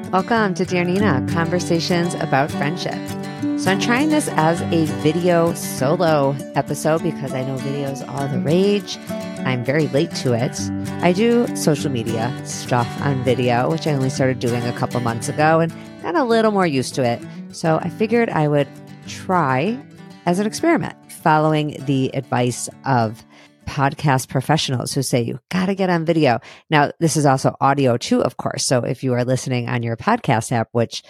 Welcome to Dear Nina, Conversations about Friendship. So I'm trying this as a video solo episode because I know videos are the rage. I'm very late to it. I do social media stuff on video, which I only started doing a couple months ago and got a little more used to it. So I figured I would try as an experiment, following the advice of podcast professionals who say you got to get on video. Now, this is also audio too, of course. So if you are listening on your podcast app, which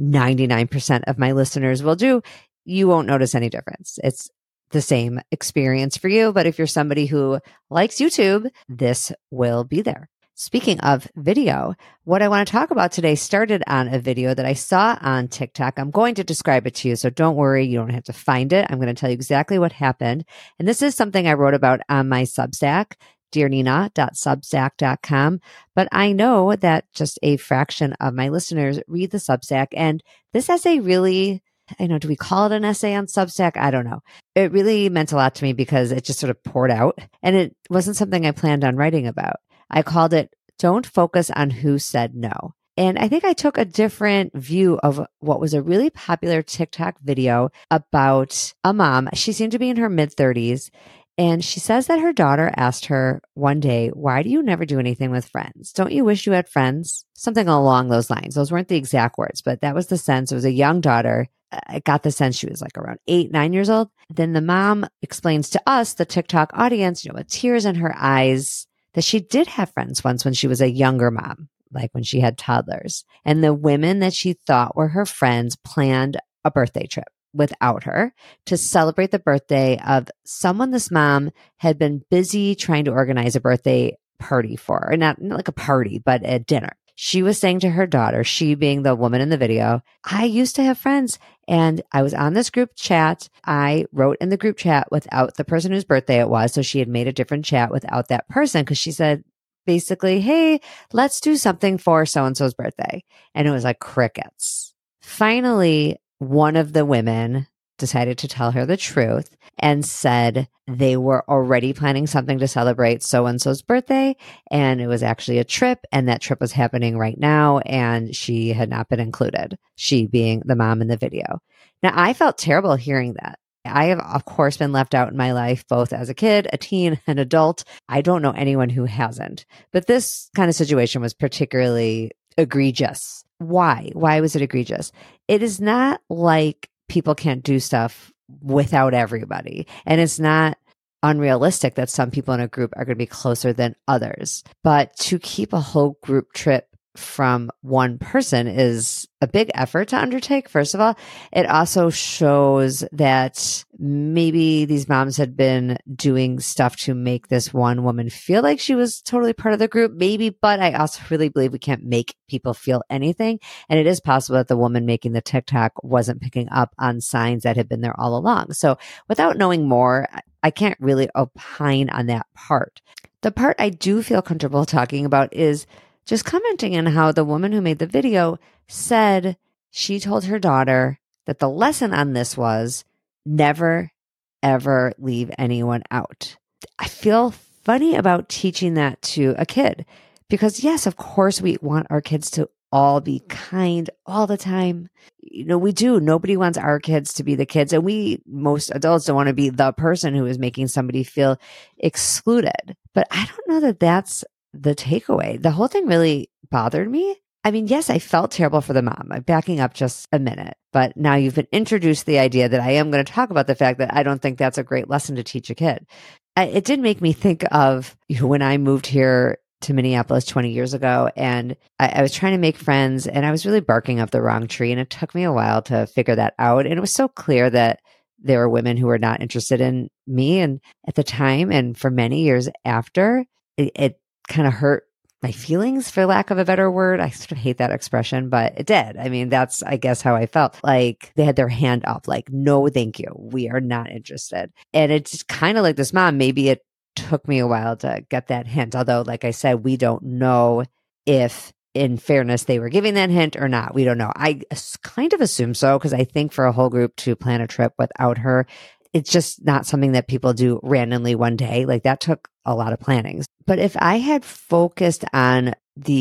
99% of my listeners will do, you won't notice any difference. It's the same experience for you. But if you're somebody who likes YouTube, this will be there. Speaking of video, what I want to talk about today started on a video that I saw on TikTok. I'm going to describe it to you, so don't worry, you don't have to find it. I'm going to tell you exactly what happened. And this is something I wrote about on my Substack, dearnina.substack.com. But I know that just a fraction of my listeners read the Substack. And this essay really, do we call it an essay on Substack? I don't know. It really meant a lot to me because it just sort of poured out. And it wasn't something I planned on writing about. I called it, Don't Focus on Who Said No. And I think I took a different view of what was a really popular TikTok video about a mom. She seemed to be in her mid-30s. And she says that her daughter asked her one day, why do you never do anything with friends? Don't you wish you had friends? Something along those lines. Those weren't the exact words, but that was the sense. It was a young daughter. I got the sense she was like around 8, 9 years old. Then the mom explains to us, the TikTok audience, with tears in her eyes, that she did have friends once when she was a younger mom, like when she had toddlers. And the women that she thought were her friends planned a birthday trip without her to celebrate the birthday of someone this mom had been busy trying to organize a birthday party for, or not like a party, but a dinner. She was saying to her daughter, she being the woman in the video, I used to have friends and I was on this group chat. I wrote in the group chat without the person whose birthday it was. So she had made a different chat without that person because she said basically, hey, let's do something for so-and-so's birthday. And it was like crickets. Finally, one of the women decided to tell her the truth and said they were already planning something to celebrate so-and-so's birthday. And it was actually a trip. And that trip was happening right now. And she had not been included, she being the mom in the video. Now, I felt terrible hearing that. I have, of course, been left out in my life, both as a kid, a teen, an adult. I don't know anyone who hasn't. But this kind of situation was particularly egregious. Why? Why was it egregious? It is not like people can't do stuff without everybody. And it's not unrealistic that some people in a group are going to be closer than others. But to keep a whole group trip from one person is a big effort to undertake. First of all, it also shows that maybe these moms had been doing stuff to make this one woman feel like she was totally part of the group, maybe, but I also really believe we can't make people feel anything. And it is possible that the woman making the TikTok wasn't picking up on signs that had been there all along. So without knowing more, I can't really opine on that part. The part I do feel comfortable talking about is just commenting on how the woman who made the video said she told her daughter that the lesson on this was never, ever leave anyone out. I feel funny about teaching that to a kid because, yes, of course, we want our kids to all be kind all the time. We do. Nobody wants our kids to be the kids. And most adults don't want to be the person who is making somebody feel excluded. But I don't know that that's the takeaway. The whole thing really bothered me. I mean, yes, I felt terrible for the mom. I'm backing up just a minute, but now you've been introduced to the idea that I am going to talk about the fact that I don't think that's a great lesson to teach a kid. It did make me think of when I moved here to Minneapolis 20 years ago, and I was trying to make friends, and I was really barking up the wrong tree, and it took me a while to figure that out. And it was so clear that there were women who were not interested in me, and at the time, and for many years after, it kind of hurt my feelings, for lack of a better word. I sort of hate that expression, but it did. I mean, that's, I guess, how I felt. Like they had their hand up, like, no, thank you. We are not interested. And it's kind of like this mom, maybe it took me a while to get that hint. Although, like I said, we don't know if, in fairness, they were giving that hint or not. We don't know. I kind of assume so, because I think for a whole group to plan a trip without her, it's just not something that people do randomly one day. Like that took a lot of planning. But if I had focused on the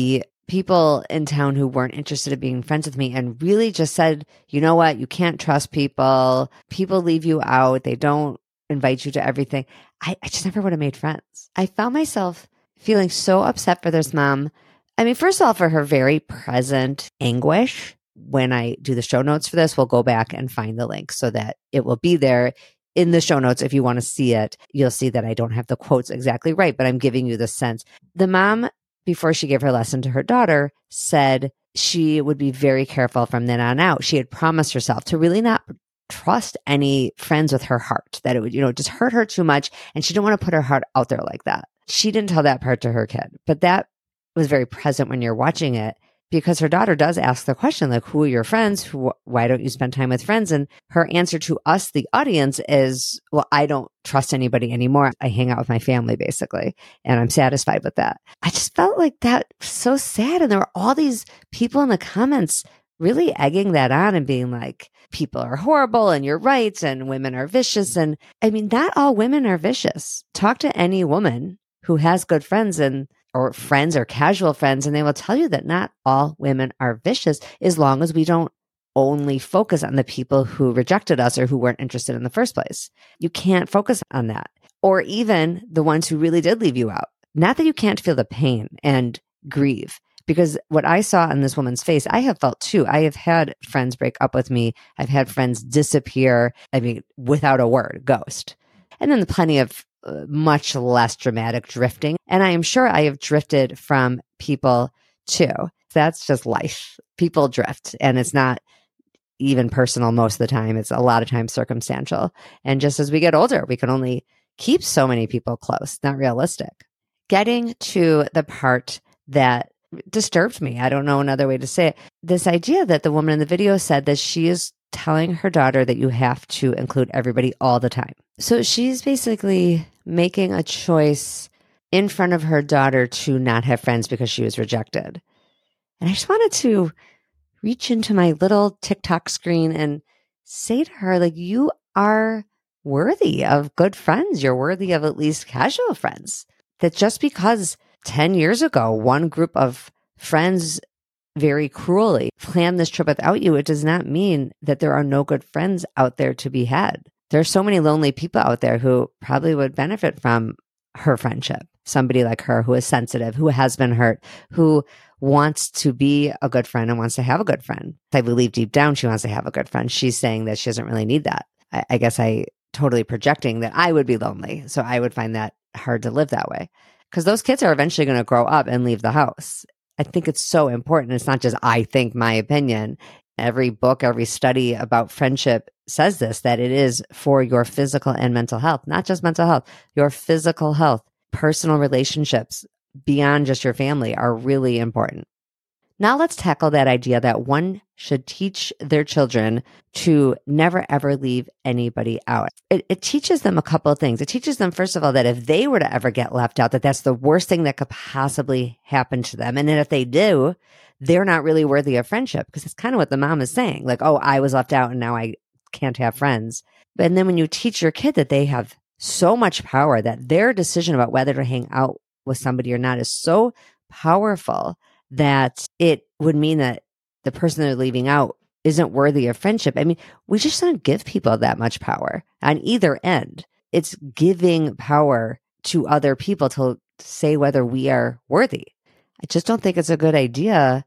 people in town who weren't interested in being friends with me and really just said, you know what, you can't trust people. People leave you out. They don't invite you to everything. I just never would have made friends. I found myself feeling so upset for this mom. I mean, first of all, for her very present anguish. When I do the show notes for this, we'll go back and find the link so that it will be there in the show notes. If you want to see it, you'll see that I don't have the quotes exactly right, but I'm giving you the sense. The mom, before she gave her lesson to her daughter, said she would be very careful from then on out. She had promised herself to really not trust any friends with her heart, that it would, just hurt her too much. And she didn't want to put her heart out there like that. She didn't tell that part to her kid, but that was very present when you're watching it, because her daughter does ask the question, like, who are your friends? Why don't you spend time with friends? And her answer to us, the audience, is, well, I don't trust anybody anymore. I hang out with my family, basically, and I'm satisfied with that. I just felt like that was so sad. And there were all these people in the comments really egging that on and being like, people are horrible and you're right, and women are vicious. And I mean, not all women are vicious. Talk to any woman who has good friends or friends or casual friends, and they will tell you that not all women are vicious, as long as we don't only focus on the people who rejected us or who weren't interested in the first place. You can't focus on that. Or even the ones who really did leave you out. Not that you can't feel the pain and grieve, because what I saw in this woman's face, I have felt too. I have had friends break up with me. I've had friends disappear. I mean, without a word, ghost. And then plenty of much less dramatic drifting. And I am sure I have drifted from people too. That's just life. People drift, and it's not even personal most of the time. It's a lot of times circumstantial. And just as we get older, we can only keep so many people close. Not realistic. Getting to the part that disturbed me, I don't know another way to say it, this idea that the woman in the video said that she is telling her daughter that you have to include everybody all the time. So she's basically making a choice in front of her daughter to not have friends because she was rejected. And I just wanted to reach into my little TikTok screen and say to her, like, you are worthy of good friends. You're worthy of at least casual friends. That just because 10 years ago, one group of friends very cruelly planned this trip without you, it does not mean that there are no good friends out there to be had. There are so many lonely people out there who probably would benefit from her friendship. Somebody like her who is sensitive, who has been hurt, who wants to be a good friend and wants to have a good friend. I believe deep down she wants to have a good friend. She's saying that she doesn't really need that. I guess I totally projecting that I would be lonely. So I would find that hard to live that way. Because those kids are eventually going to grow up and leave the house. I think it's so important. It's not just I think, my opinion. Every book, every study about friendship says this, that it is for your physical and mental health, not just mental health, your physical health. Personal relationships beyond just your family are really important. Now let's tackle that idea that one should teach their children to never, ever leave anybody out. It teaches them a couple of things. It teaches them, first of all, that if they were to ever get left out, that that's the worst thing that could possibly happen to them. And then if they do, they're not really worthy of friendship, because it's kind of what the mom is saying. Like, oh, I was left out and now I can't have friends. And then when you teach your kid that they have so much power, that their decision about whether to hang out with somebody or not is so powerful, that it would mean that the person they're leaving out isn't worthy of friendship. I mean, we just don't give people that much power on either end. It's giving power to other people to say whether we are worthy. I just don't think it's a good idea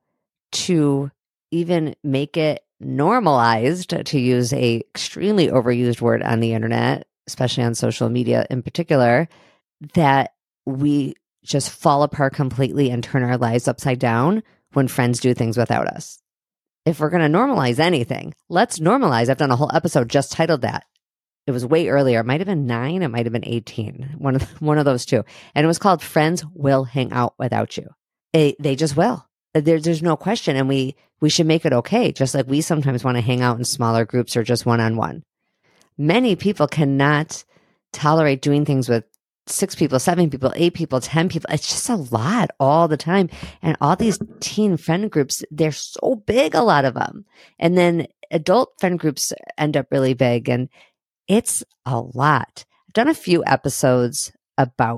to even make it normalized, to use a extremely overused word on the internet, especially on social media in particular, that we just fall apart completely and turn our lives upside down when friends do things without us. If we're going to normalize anything, let's normalize. I've done a whole episode just titled that. It was way earlier. It might have been 9. It might have been 18. One of those two. And it was called Friends Will Hang Out Without You. They just will. There's no question. And we should make it okay. Just like we sometimes want to hang out in smaller groups or just one-on-one. Many people cannot tolerate doing things with 6 people, 7 people, 8 people, 10 people. It's just a lot all the time. And all these teen friend groups, they're so big, a lot of them. And then adult friend groups end up really big. And it's a lot. I've done a few episodes about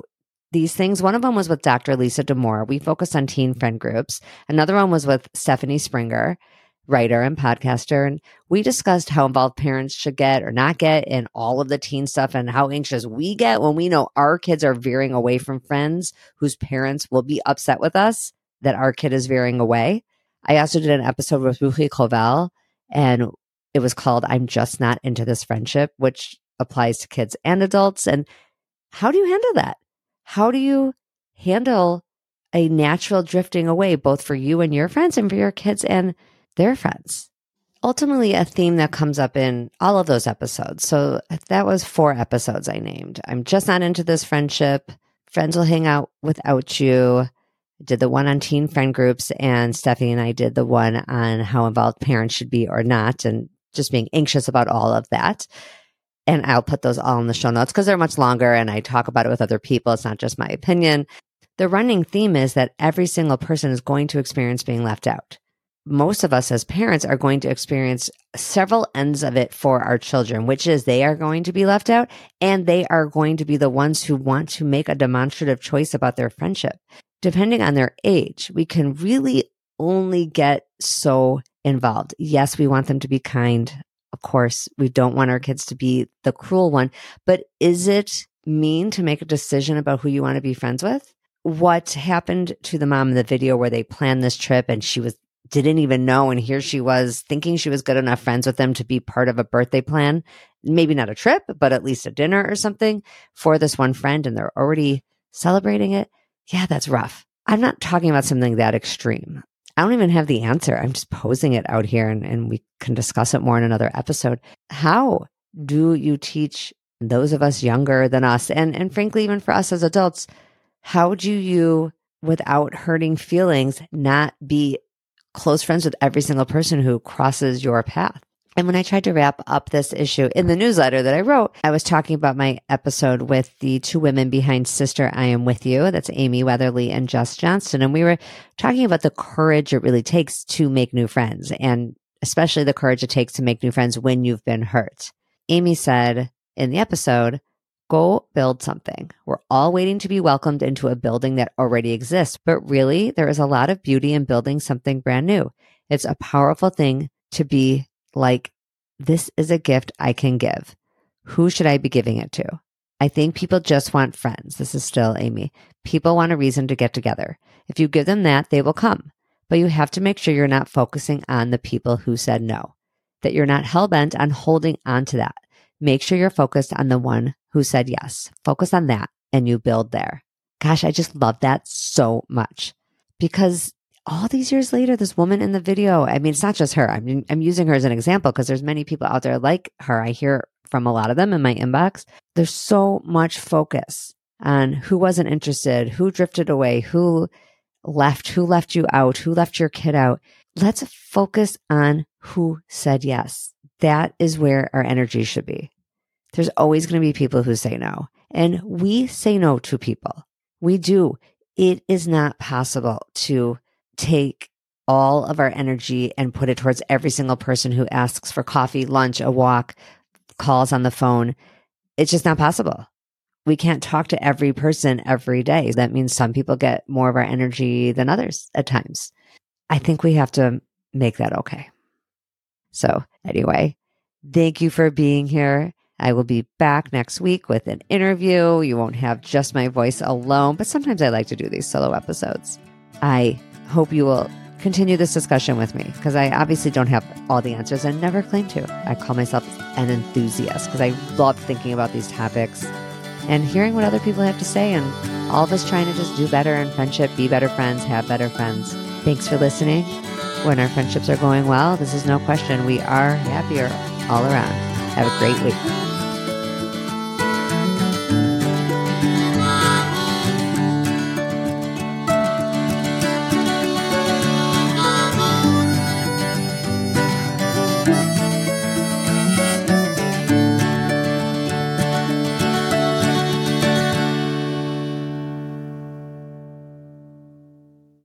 these things. One of them was with Dr. Lisa D'Amour. We focused on teen friend groups. Another one was with Stephanie Springer, writer and podcaster. And we discussed how involved parents should get or not get in all of the teen stuff and how anxious we get when we know our kids are veering away from friends whose parents will be upset with us that our kid is veering away. I also did an episode with Ruchi Koval, and it was called I'm Just Not Into This Friendship, which applies to kids and adults. And how do you handle that? How do you handle a natural drifting away, both for you and your friends and for your kids and their friends? Ultimately, a theme that comes up in all of those episodes. So that was 4 episodes I named. I'm just not into this friendship. Friends will hang out without you. I did the one on teen friend groups, and Stephanie and I did the one on how involved parents should be or not, and just being anxious about all of that. And I'll put those all in the show notes because they're much longer and I talk about it with other people. It's not just my opinion. The running theme is that every single person is going to experience being left out. Most of us as parents are going to experience several ends of it for our children, which is they are going to be left out and they are going to be the ones who want to make a demonstrative choice about their friendship. Depending on their age, we can really only get so involved. Yes, we want them to be kind. Of course, we don't want our kids to be the cruel one, but is it mean to make a decision about who you want to be friends with? What happened to the mom in the video where they planned this trip and she didn't even know, and here she was thinking she was good enough friends with them to be part of a birthday plan, maybe not a trip, but at least a dinner or something for this one friend, and they're already celebrating it. Yeah, that's rough. I'm not talking about something that extreme. I don't even have the answer. I'm just posing it out here and we can discuss it more in another episode. How do you teach those of us younger than us, and frankly, even for us as adults, how do you, without hurting feelings, not be close friends with every single person who crosses your path? And when I tried to wrap up this issue in the newsletter that I wrote, I was talking about my episode with the 2 women behind Sister, I Am With You. That's Amy Weatherly and Jess Johnston. And we were talking about the courage it really takes to make new friends, and especially the courage it takes to make new friends when you've been hurt. Amy said in the episode, go build something. We're all waiting to be welcomed into a building that already exists. But really, there is a lot of beauty in building something brand new. It's a powerful thing to be like, this is a gift I can give. Who should I be giving it to? I think people just want friends. This is still Amy. People want a reason to get together. If you give them that, they will come. But you have to make sure you're not focusing on the people who said no, that you're not hell-bent on holding on to that. Make sure you're focused on the one who said yes. Focus on that and you build there. Gosh, I just love that so much, because all these years later, this woman in the video, I mean, it's not just her. I'm using her as an example because there's many people out there like her. I hear from a lot of them in my inbox. There's so much focus on who wasn't interested, who drifted away, who left you out, who left your kid out. Let's focus on who said yes. That is where our energy should be. There's always going to be people who say no. And we say no to people. We do. It is not possible to take all of our energy and put it towards every single person who asks for coffee, lunch, a walk, calls on the phone. It's just not possible. We can't talk to every person every day. That means some people get more of our energy than others at times. I think we have to make that okay. So anyway, thank you for being here. I will be back next week with an interview. You won't have just my voice alone, but sometimes I like to do these solo episodes. I hope you will continue this discussion with me, because I obviously don't have all the answers and never claim to. I call myself an enthusiast because I love thinking about these topics and hearing what other people have to say, and all of us trying to just do better in friendship, be better friends, have better friends. Thanks for listening. When our friendships are going well, this is no question. We are happier all around. Have a great week.